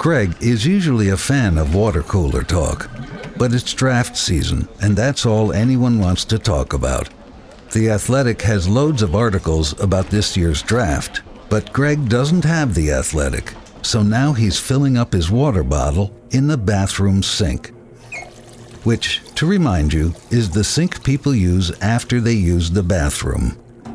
Greg is usually a fan of water cooler talk, but it's draft season, and that's all anyone wants to talk about. The Athletic has loads of articles about this year's draft, but Greg doesn't have The Athletic, so now he's filling up his water bottle in the bathroom sink, which, to remind you, is the sink people use after they use the bathroom.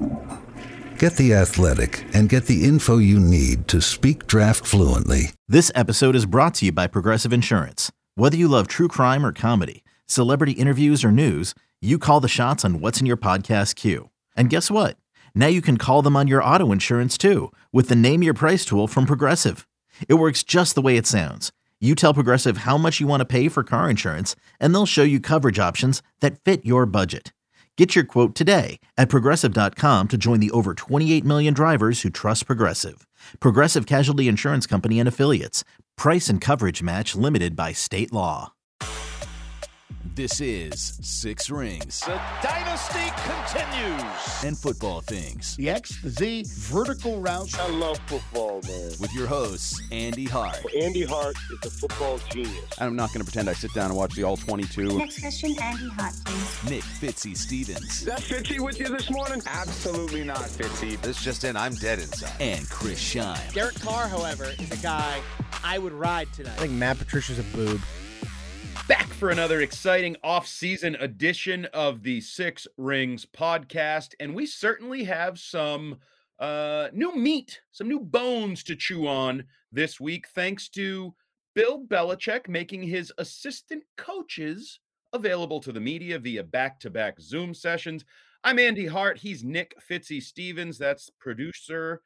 Get The Athletic and get the info you need to speak draft fluently. This episode is brought to you by Progressive Insurance. Whether you love true crime or comedy, celebrity interviews or news, you call the shots on what's in your podcast queue. And guess what? Now you can call them on your auto insurance too with the Name Your Price tool from Progressive. It works just the way it sounds. You tell Progressive how much you want to pay for car insurance, and they'll show you coverage options that fit your budget. Get your quote today at Progressive.com to join the over 28 million drivers who trust Progressive. Progressive Casualty Insurance Company and Affiliates. Price and coverage match limited by state law. This is Six Rings. The dynasty continues. And football things. The X, the Z, vertical routes. I love football, man. With your hosts, Andy Hart. Andy Hart is a football genius. I'm not going to pretend I sit down and watch the All 22. Next question, Andy Hart, please. Nick Fitzy Stevens. Is that Fitzy with you this morning? Absolutely not, Fitzy. This just in, I'm dead inside. And Chris Scheim. Derek Carr, however, is a guy I would ride tonight. I think Matt Patricia's a boob. Back for another exciting off-season edition of the Six Rings podcast, and we certainly have some new meat, some new bones to chew on this week, thanks to Bill Belichick making his assistant coaches available to the media via back-to-back Zoom sessions. I'm Andy Hart. He's Nick Fitzy Stevens. That's producer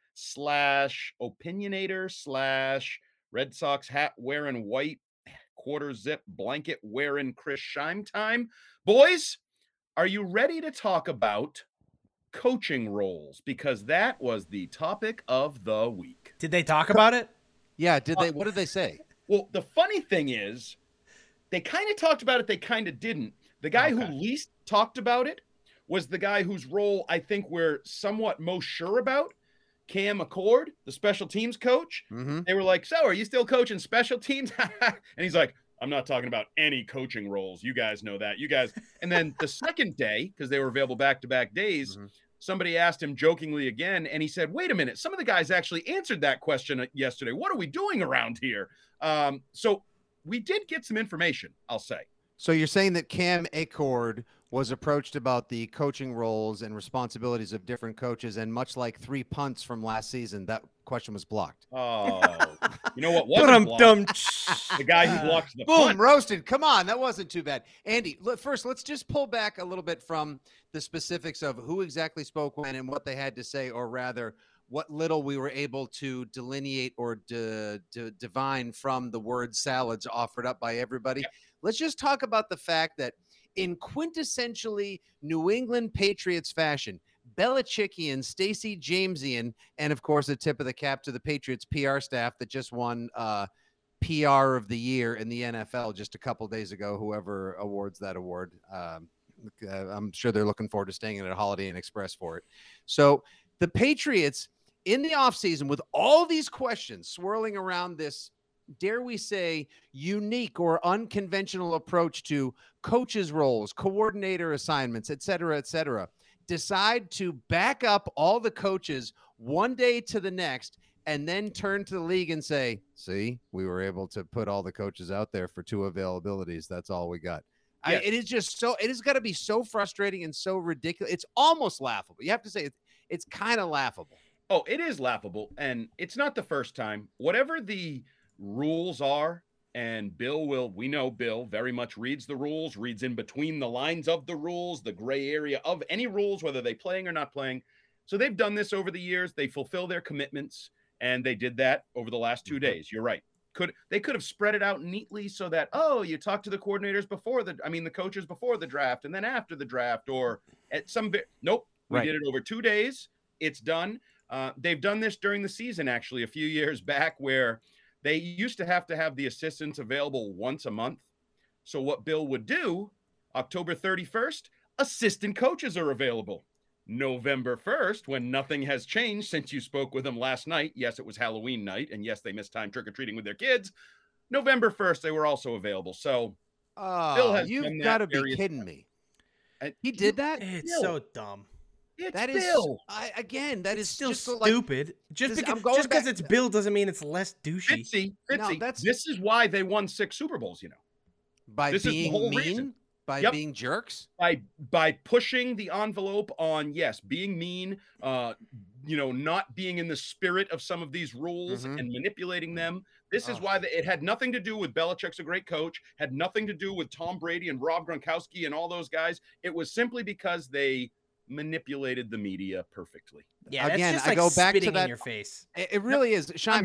/ opinionator / Red Sox hat wearing white quarter zip blanket wearing Chris Scheim time. Boys, are you ready to talk about coaching roles? Because that was the topic of the week. Did they talk about it? Yeah, did they? What did they say? Well, the funny thing is, they kind of talked about it, they kind of didn't. The guy who least talked about it was the guy whose role I think we're somewhat most sure about, Cam McCord, the special teams coach. Mm-hmm. They were like, so are you still coaching special teams? And he's like, I'm not talking about any coaching roles. You guys know that. You guys. And then the second day, because they were available back-to-back days, somebody asked him jokingly again, and he said, wait a minute, some of the guys actually answered that question yesterday. What are we doing around here? So we did get some information, I'll say. So you're saying that Cam McCord was approached about the coaching roles and responsibilities of different coaches, and much like 3 punts from last season, that question was blocked. Oh, you know what wasn't blocked? The guy who blocked the punt. Boom, roasted. Come on, that wasn't too bad. Andy, first, let's just pull back a little bit from the specifics of who exactly spoke when and what they had to say, or rather, what little we were able to delineate or divine from the word salads offered up by everybody. Yeah. Let's just talk about the fact that in quintessentially New England Patriots fashion, Belichickian, Stacey Jamesian, and of course a tip of the cap to the Patriots PR staff that just won PR of the year in the NFL just a couple days ago, whoever awards that award. I'm sure they're looking forward to staying at a Holiday Inn Express for it. So the Patriots in the offseason, with all these questions swirling around this, dare we say, unique or unconventional approach to coaches' roles, coordinator assignments, et cetera, decide to back up all the coaches one day to the next and then turn to the league and say, see, we were able to put all the coaches out there for 2 availabilities. That's all we got. Yes. It has got to be so frustrating and so ridiculous. It's almost laughable. You have to say it's kind of laughable. Oh, it is laughable. And it's not the first time. Whatever the rules are, and we know Bill very much reads the rules, reads in between the lines of the rules, the gray area of any rules, whether they playing or not playing. So they've done this over the years. They fulfill their commitments, and they did that over the last 2 days. You're right. They could have spread it out neatly so that, you talk to the coordinators the coaches before the draft and then after the draft, or at some nope. We did it over 2 days. It's done. They've done this during the season, actually, a few years back, where they used to have the assistants available once a month. So what Bill would do, October 31st, assistant coaches are available. November 1st, when nothing has changed since you spoke with them last night. Yes, it was Halloween night, and yes, they missed time trick-or-treating with their kids. November 1st, they were also available. So Bill has you've got to be kidding me. He did that? It's so dumb. That is Bill. That is still just stupid. Like, just because it's Bill doesn't mean it's less douchey. Fitzy, no, this is why they won 6 Super Bowls, By this being is the whole mean? reason. By being jerks? By pushing the envelope on, yes, being mean, not being in the spirit of some of these rules and manipulating them. This is why it had nothing to do with Belichick's a great coach, had nothing to do with Tom Brady and Rob Gronkowski and all those guys. It was simply because they manipulated the media perfectly. Yeah, again, just I go back to that in your face. It really is. Shime,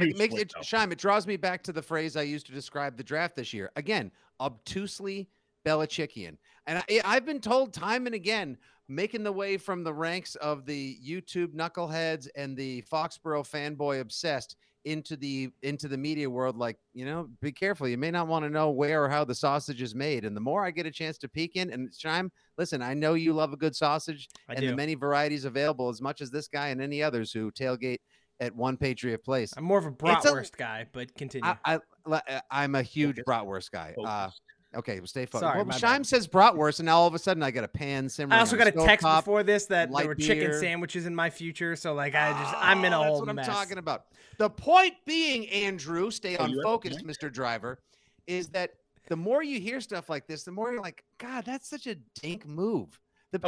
it draws me back to the phrase I used to describe the draft this year. Again, obtusely Belichickian. And I've been told time and again, making the way from the ranks of the YouTube knuckleheads and the Foxborough fanboy obsessed into the media world, like, be careful. You may not want to know where or how the sausage is made. And the more I get a chance to peek in, and Shime, listen, I know you love a good sausage and the many varieties available as much as this guy and any others who tailgate at One Patriot Place. I'm more of a bratwurst guy, but continue. I'm a huge bratwurst guy. Okay, well, stay focused. Sorry, well, Shime says bratwurst, and now all of a sudden I got a pan simmering. I also got a text top, before this that there were chicken beer. sandwiches in my future, so I'm in a whole mess. That's what I'm talking about. The point being, Andrew, stay on focus, Mr. Driver, is that the more you hear stuff like this, the more you're like, God, that's such a dink move.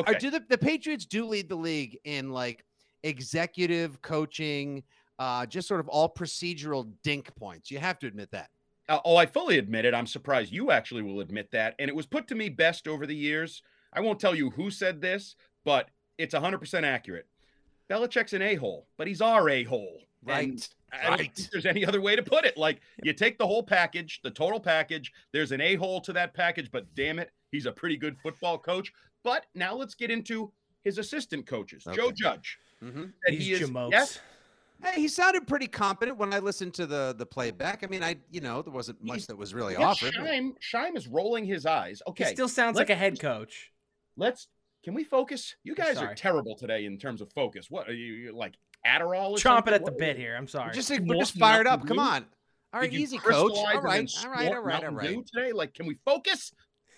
The Patriots do lead the league in like executive coaching, just sort of all procedural dink points. You have to admit that. I fully admit it. I'm surprised you actually will admit that. And it was put to me best over the years. I won't tell you who said this, but it's 100% accurate. Belichick's an a-hole, but he's our a-hole. Right. I don't think there's any other way to put it. Like, you take the whole package, the total package, there's an a-hole to that package, but damn it, he's a pretty good football coach. But now let's get into his assistant coaches. Okay. Joe Judge. He's jamokes. Hey, he sounded pretty competent when I listened to the playback. I mean, there wasn't much that was really offered. Shime is rolling his eyes. Okay. He still sounds like a head coach. Can we focus? You guys are terrible today in terms of focus. What are you like, Adderall or chomping something? at the bit here. I'm sorry. We're just fired up. Come on. All right, easy, coach. All right. Today, like, can we focus?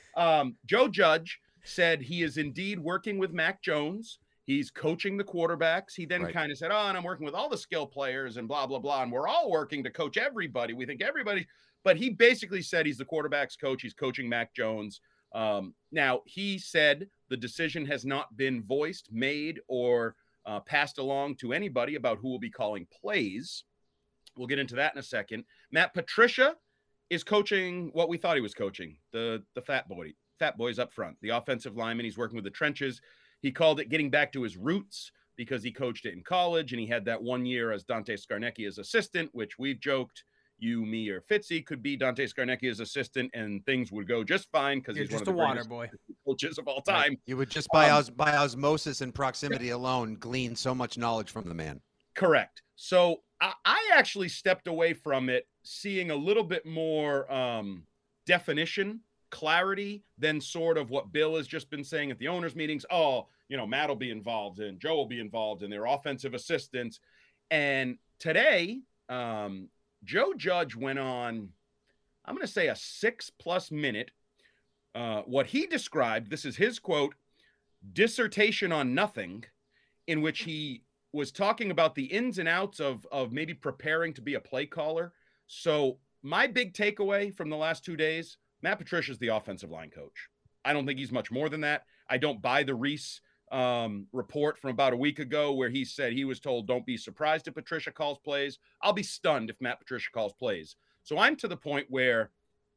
Joe Judge said he is indeed working with Mac Jones. He's coaching the quarterbacks. He then kind of said, and I'm working with all the skill players and blah, blah, blah. And we're all working to coach everybody. We think everybody. But he basically said he's the quarterback's coach. He's coaching Mac Jones. Now, he said the decision has not been voiced, made, or passed along to anybody about who will be calling plays. We'll get into that in a second. Matt Patricia is coaching what we thought he was coaching, the fat boys up front, the offensive lineman. He's working with the trenches. He called it getting back to his roots because he coached it in college, and he had that 1 year as Dante Scarnecchi as assistant, which we've joked you, me, or Fitzy could be Dante Scarnecchi as assistant, and things would go just fine because he's one of the water boy coaches of all time. You would just by osmosis and proximity alone glean so much knowledge from the man. Correct. So I actually stepped away from it seeing a little bit more definition, clarity than sort of what Bill has just been saying at the owners' meetings. Matt will be involved and Joe will be involved in their offensive assistants. And today, Joe Judge went on, I'm going to say a 6+ minute, what he described, this is his quote, dissertation on nothing, in which he was talking about the ins and outs of maybe preparing to be a play caller. So my big takeaway from the last 2 days, Matt Patricia's the offensive line coach. I don't think he's much more than that. I don't buy the Reese report from about a week ago where he said he was told, don't be surprised if Patricia calls plays. I'll be stunned if Matt Patricia calls plays. So I'm to the point where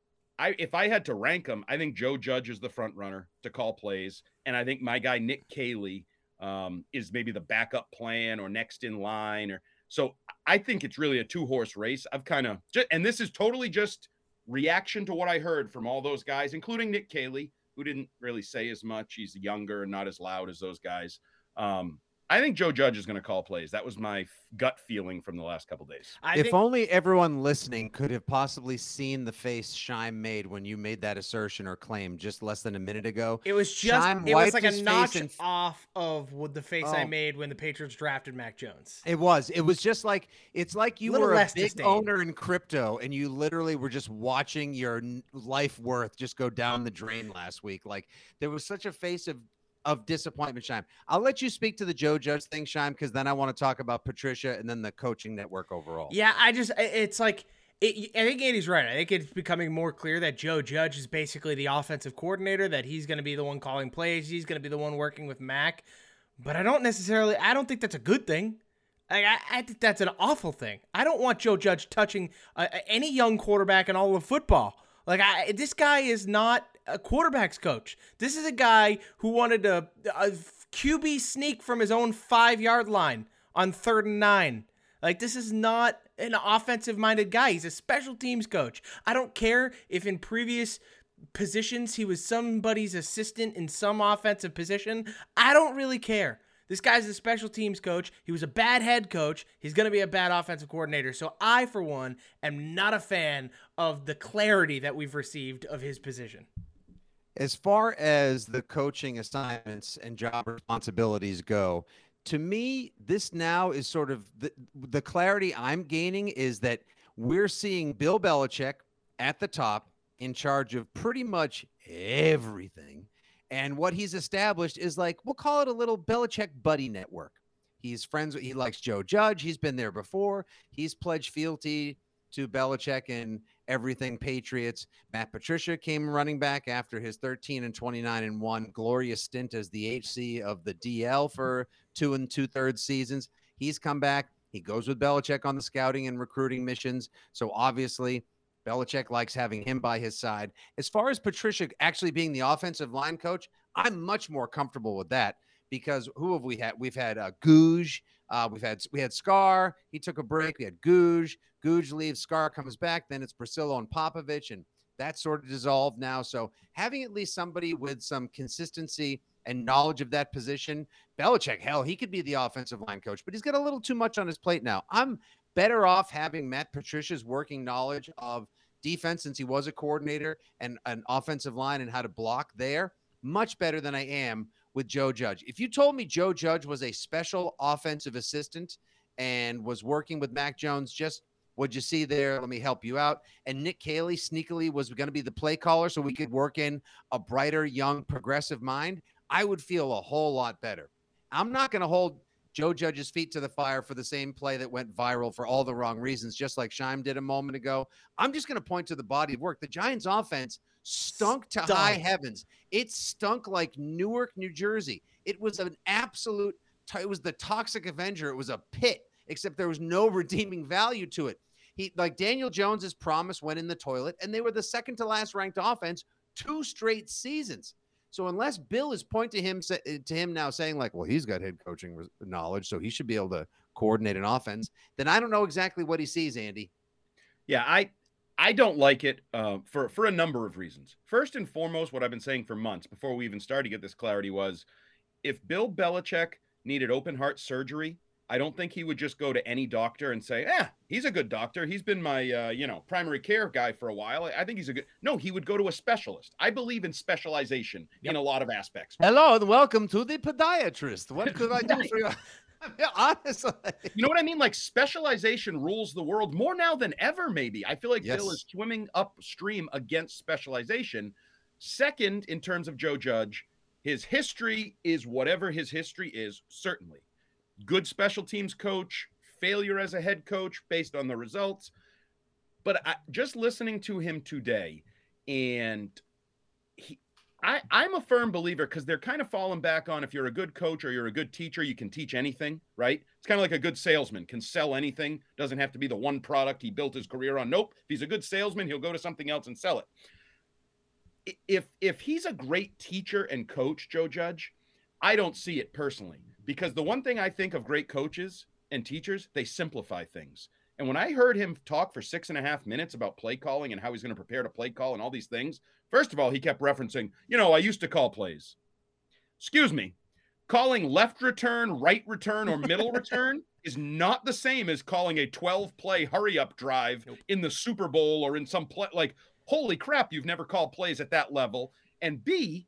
if I had to rank them, I think Joe Judge is the front runner to call plays. And I think my guy, Nick Caley, is maybe the backup plan or next in line. So I think it's really a 2-horse race. And this is totally just reaction to what I heard from all those guys, including Nick Caley, who didn't really say as much. He's younger and not as loud as those guys. I I think Joe Judge is going to call plays. That was my gut feeling from the last couple days. If only everyone listening could have possibly seen the face Shime made when you made that assertion or claim just less than a minute ago. It was just it was like a notch off of what the face I made when the Patriots drafted Mac Jones. It was just like, it's like you were a big owner in crypto and you literally were just watching your life worth just go down the drain last week. Like there was such a face of disappointment, Shime. I'll let you speak to the Joe Judge thing, Shime, because then I want to talk about Patricia and then the coaching network overall. Yeah, it's like, I think Andy's right. I think it's becoming more clear that Joe Judge is basically the offensive coordinator, that he's going to be the one calling plays. He's going to be the one working with Mac. But I don't think that's a good thing. I think that's an awful thing. I don't want Joe Judge touching any young quarterback in all of football. This guy is not a quarterback's coach. This is a guy who wanted a QB sneak from his own 5-yard line on 3rd and 9. This is not an offensive-minded guy. He's a special teams coach. I don't care if in previous positions he was somebody's assistant in some offensive position. I don't really care. This guy's a special teams coach. He was a bad head coach. He's going to be a bad offensive coordinator. So I, for one, am not a fan of the clarity that we've received of his position. As far as the coaching assignments and job responsibilities go, to me, this now is sort of the clarity I'm gaining is that we're seeing Bill Belichick at the top in charge of pretty much everything. And what he's established is we'll call it a little Belichick buddy network. He likes Joe Judge. He's been there before. He's pledged fealty to Belichick and everything Patriots. Matt Patricia came running back after his 13-29-1 glorious stint as the HC of the DL for 2 2/3 seasons. He's come back. He goes with Belichick on the scouting and recruiting missions. So obviously Belichick likes having him by his side. As far as Patricia actually being the offensive line coach, I'm much more comfortable with that because who have we had? We've had Gouge. We had Scar. He took a break. We had Gouge. Gouge leaves. Scar comes back. Then it's Priscilla and Popovich, and that's sort of dissolved now. So having at least somebody with some consistency and knowledge of that position, Belichick, hell, he could be the offensive line coach, but he's got a little too much on his plate now. I'm better off having Matt Patricia's working knowledge of defense since he was a coordinator and an offensive line and how to block there, much better than I am with Joe Judge. If you told me Joe Judge was a special offensive assistant and was working with Mac Jones, just what'd you see there? Let me help you out. And Nick Caley sneakily was going to be the play caller so we could work in a brighter, young, progressive mind, I would feel a whole lot better. I'm not going to hold Joe Judge's feet to the fire for the same play that went viral for all the wrong reasons, just like Shime did a moment ago. I'm just going to point to the body of work. The Giants offense stunk to high heavens. It stunk like Newark, New Jersey. It was an absolute, it was the Toxic Avenger. It was a pit, except there was no redeeming value to it. Like Daniel Jones's promise went in the toilet, and they were the second to last ranked offense 2 straight seasons. So unless Bill is pointing to him now saying well, he's got head coaching knowledge, so he should be able to coordinate an offense, then I don't know exactly what he sees, Andy. Yeah, I don't like it for a number of reasons. First and foremost, what I've been saying for months before we even started to get this clarity was if Bill Belichick needed open heart surgery, I don't think he would just go to any doctor and say, he's a good doctor. He's been my, primary care guy for a while. I think he's a good. No, he would go to a specialist. I believe in specialization in a lot of aspects. Hello and welcome to the podiatrist. What could I do for you? Honestly. You know what I mean? Specialization rules the world more now than ever, maybe. I feel like Bill is swimming upstream against specialization. Second, in terms of Joe Judge, his history is whatever his history is, certainly. Good special teams coach, failure as a head coach based on the results. But just listening to him today, and I'm a firm believer because they're kind of falling back on if you're a good coach or you're a good teacher, you can teach anything, right? It's kind of like a good salesman can sell anything. Doesn't have to be the one product he built his career on. Nope. If he's a good salesman, he'll go to something else and sell it. If he's a great teacher and coach, Joe Judge, I don't see it personally. Because the one thing I think of great coaches and teachers, they simplify things. And when I heard him talk for 6.5 minutes about play calling and how he's going to prepare to play call and all these things, first of all, he kept referencing, I used to call plays. Excuse me. calling left return, right return, or middle return is not the same as calling a 12-play hurry-up drive in the Super Bowl or in some play. Like, holy crap, you've never called plays at that level. And B,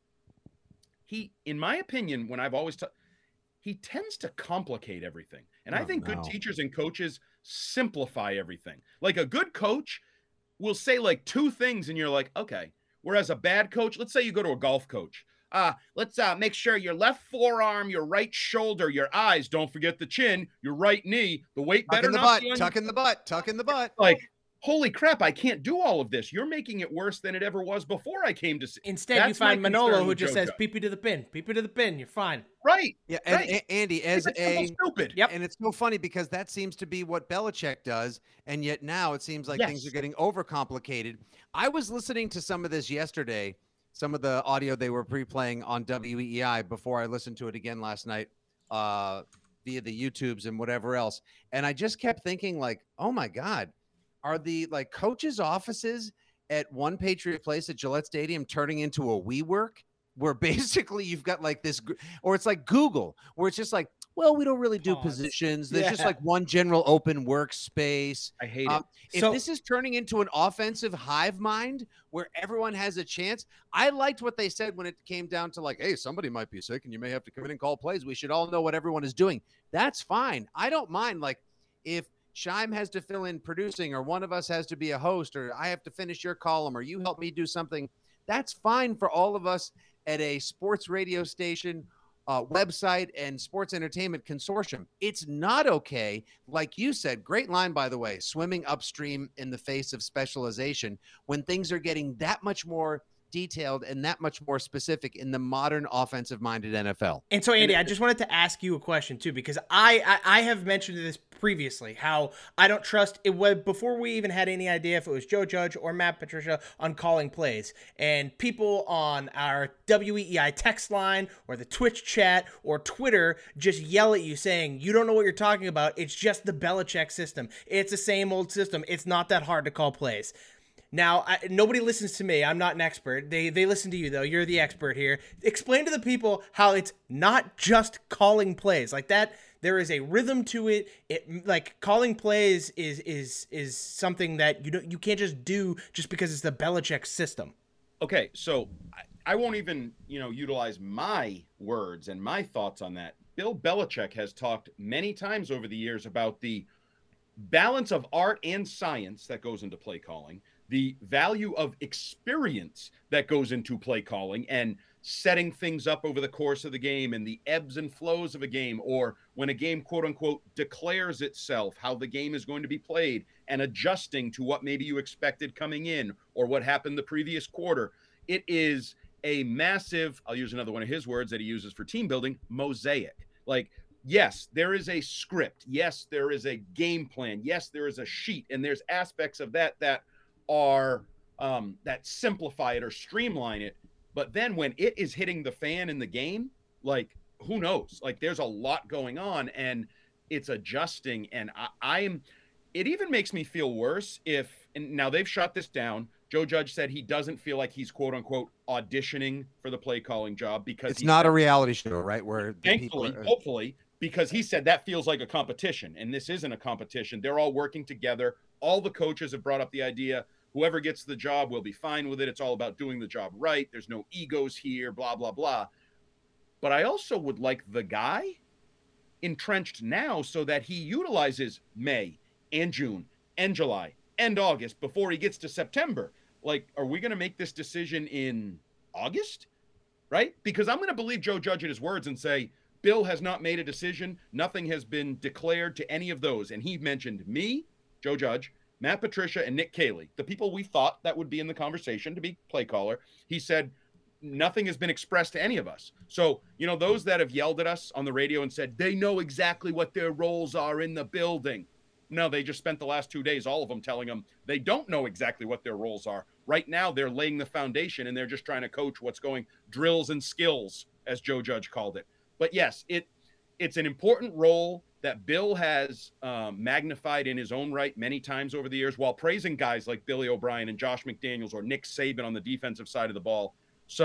he, in my opinion, when I've always he tends to complicate everything. And I think good teachers and coaches simplify everything. Like a good coach will say like 2 things and you're like, okay. Whereas a bad coach, let's say you go to a golf coach. Let's make sure your left forearm, your right shoulder, your eyes, don't forget the chin, your right knee, the weight better not be on tuck in the butt, tuck in the butt. Like, holy crap, I can't do all of this. You're making it worse than it ever was before I came to see. Instead, you find Manolo who just says, peepee to the pin, you're fine. Right. Yeah, and Andy, as stupid. Yep. And it's so funny because that seems to be what Belichick does, and yet now it seems like things are getting overcomplicated. I was listening to some of this yesterday, some of the audio they were pre-playing on WEEI before I listened to it again last night via the YouTubes and whatever else, and I just kept thinking like, oh my God, are the like coaches' offices at One Patriot Place at Gillette Stadium turning into a WeWork? Where basically you've got like this, or it's like Google, where it's just like, well, we don't really do positions. There's just like one general open workspace. I hate it. If this is turning into an offensive hive mind where everyone has a chance, I liked what they said when it came down to like, hey, somebody might be sick and you may have to come in and call plays. We should all know what everyone is doing. That's fine. I don't mind. Like if Scheim has to fill in producing or one of us has to be a host or I have to finish your column or you help me do something, that's fine for all of us at a sports radio station, website, and sports entertainment consortium. It's not okay, like you said, great line, by the way, swimming upstream in the face of specialization when things are getting that much more detailed and that much more specific in the modern offensive-minded NFL. And so, Andy, I just wanted to ask you a question, too, because I have mentioned this previously, how I don't trust it was before we even had any idea if it was Joe Judge or Matt Patricia on calling plays. And people on our WEEI text line or the Twitch chat or Twitter just yell at you saying, you don't know what you're talking about. It's just the Belichick system. It's the same old system. It's not that hard to call plays. Now, nobody listens to me. I'm not an expert. They listen to you, though. You're the expert here. Explain to the people how it's not just calling plays. Like that, there is a rhythm to it. Like calling plays is something that you can't just do just because it's the Belichick system. Okay, so I won't even, utilize my words and my thoughts on that. Bill Belichick has talked many times over the years about the balance of art and science that goes into play calling, the value of experience that goes into play calling and setting things up over the course of the game and the ebbs and flows of a game, or when a game, quote unquote, declares itself, how the game is going to be played and adjusting to what maybe you expected coming in or what happened the previous quarter. It is a massive, I'll use another one of his words that he uses for team building, mosaic. Like, yes, there is a script. Yes, there is a game plan. Yes, there is a sheet. And there's aspects of that are that simplify it or streamline it. But then when it is hitting the fan in the game, like, who knows? Like, there's a lot going on and it's adjusting. And it even makes me feel worse and now they've shut this down. Joe Judge said he doesn't feel like he's, quote unquote, auditioning for the play calling job because it's not a reality show, right? Where thankfully, hopefully, because he said that feels like a competition, and this isn't a competition. They're all working together. All the coaches have brought up the idea, whoever gets the job will be fine with it. It's all about doing the job right. There's no egos here, blah, blah, blah. But I also would like the guy entrenched now so that he utilizes May and June and July and August before he gets to September. Like, are we going to make this decision in August? Right? Because I'm going to believe Joe Judge at his words and say, Bill has not made a decision. Nothing has been declared to any of those. And he mentioned me, Joe Judge, Matt Patricia, and Nick Caley, the people we thought that would be in the conversation to be play caller. He said, nothing has been expressed to any of us. So, those that have yelled at us on the radio and said, they know exactly what their roles are in the building. No, they just spent the last 2 days, all of them telling them they don't know exactly what their roles are. Right now, they're laying the foundation and they're just trying to coach what's going, drills and skills, as Joe Judge called it. But yes, it's an important role that Bill has magnified in his own right many times over the years while praising guys like Billy O'Brien and Josh McDaniels or Nick Saban on the defensive side of the ball. So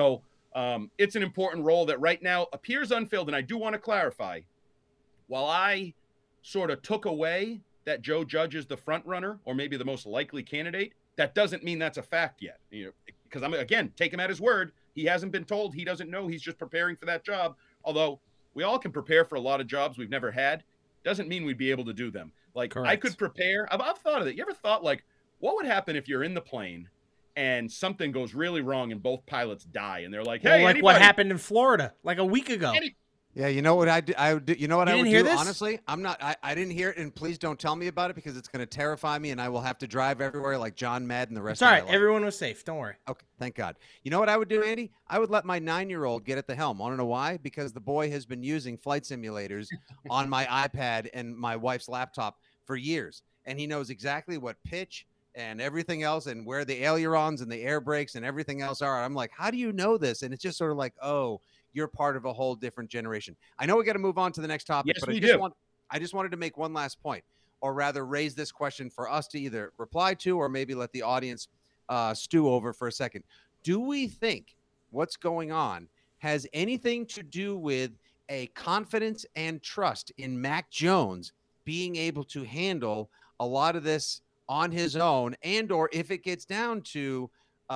It's an important role that right now appears unfilled. And I do want to clarify, while I sort of took away that Joe Judge is the front runner or maybe the most likely candidate, that doesn't mean that's a fact yet. Because I'm, again, take him at his word. He hasn't been told. He doesn't know. He's just preparing for that job. Although we all can prepare for a lot of jobs we've never had. Doesn't mean we'd be able to do them. Like, correct. I could prepare. I've thought of it. You ever thought, like, what would happen if you're in the plane and something goes really wrong and both pilots die and they're like, hey, like what happened in Florida like a week ago. Yeah, you know what I would do? You know what I would do? This? Honestly, I didn't hear it, and please don't tell me about it because it's going to terrify me, and I will have to drive everywhere like John Madden the rest of my life. It's all right. Everyone was safe. Don't worry. Okay, thank God. You know what I would do, Andy? I would let my 9-year-old get at the helm. Want to know why? Because the boy has been using flight simulators on my iPad and my wife's laptop for years, and he knows exactly what pitch and everything else and where the ailerons and the air brakes and everything else are. I'm like, how do you know this? And it's just sort of like, oh, you're part of a whole different generation. I know we got to move on to the next topic, yes, but I just wanted to make one last point, or rather raise this question for us to either reply to or maybe let the audience stew over for a second. Do we think what's going on has anything to do with a confidence and trust in Mac Jones being able to handle a lot of this on his own, and or if it gets down to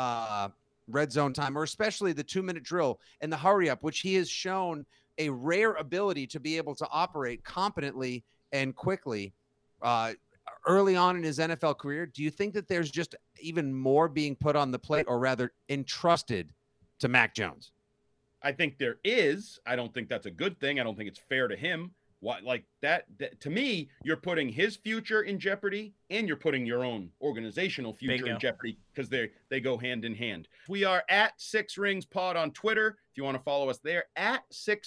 red zone time, or especially the 2-minute drill and the hurry up, which he has shown a rare ability to be able to operate competently and quickly early on in his NFL career? Do you think that there's just even more being put on the plate, or rather entrusted to Mac Jones? I think there is. I don't think that's a good thing. I don't think it's fair to him. What, like that to me, you're putting his future in jeopardy and you're putting your own organizational future in jeopardy because they go hand in hand. We are at 6 Rings Pod on Twitter. If you want to follow us there, at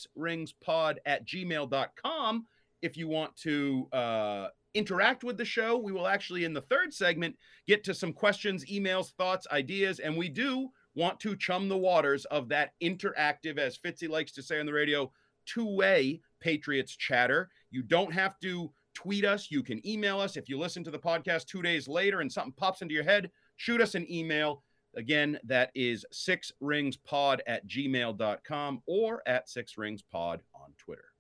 6ringspod@gmail.com. If you want to interact with the show, we will actually in the third segment get to some questions, emails, thoughts, ideas, and we do want to chum the waters of that interactive, as Fitzy likes to say on the radio, two-way Patriots chatter. You don't have to tweet us. You can email us. If you listen to the podcast 2 days later and something pops into your head, shoot us an email. Again, that is 6ringspod@gmail.com or at 6ringspod on Twitter.